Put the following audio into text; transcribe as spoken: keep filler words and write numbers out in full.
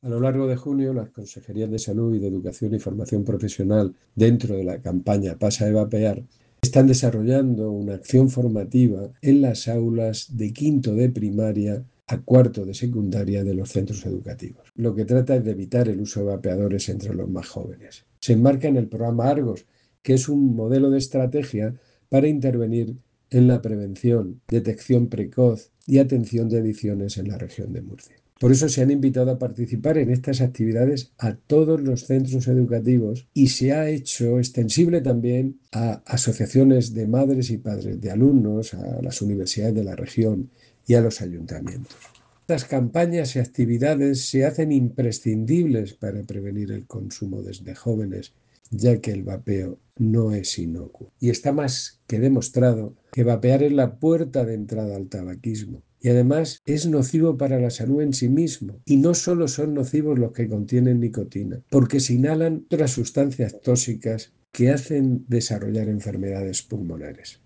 A lo largo de junio, las Consejerías de Salud y de Educación y Formación Profesional, dentro de la campaña Pasa de Vapear, están desarrollando una acción formativa en las aulas de quinto de primaria a cuarto de secundaria de los centros educativos. Lo que trata es de evitar el uso de vapeadores entre los más jóvenes. Se enmarca en el programa Argos, que es un modelo de estrategia para intervenir en la prevención, detección precoz y atención de adicciones en la región de Murcia. Por eso se han invitado a participar en estas actividades a todos los centros educativos y se ha hecho extensible también a asociaciones de madres y padres de alumnos, a las universidades de la región y a los ayuntamientos. Estas campañas y actividades se hacen imprescindibles para prevenir el consumo desde jóvenes, ya que el vapeo no es inocuo. Y está más que demostrado que vapear es la puerta de entrada al tabaquismo. Y además es nocivo para la salud en sí mismo. Y no solo son nocivos los que contienen nicotina, porque se inhalan otras sustancias tóxicas que hacen desarrollar enfermedades pulmonares.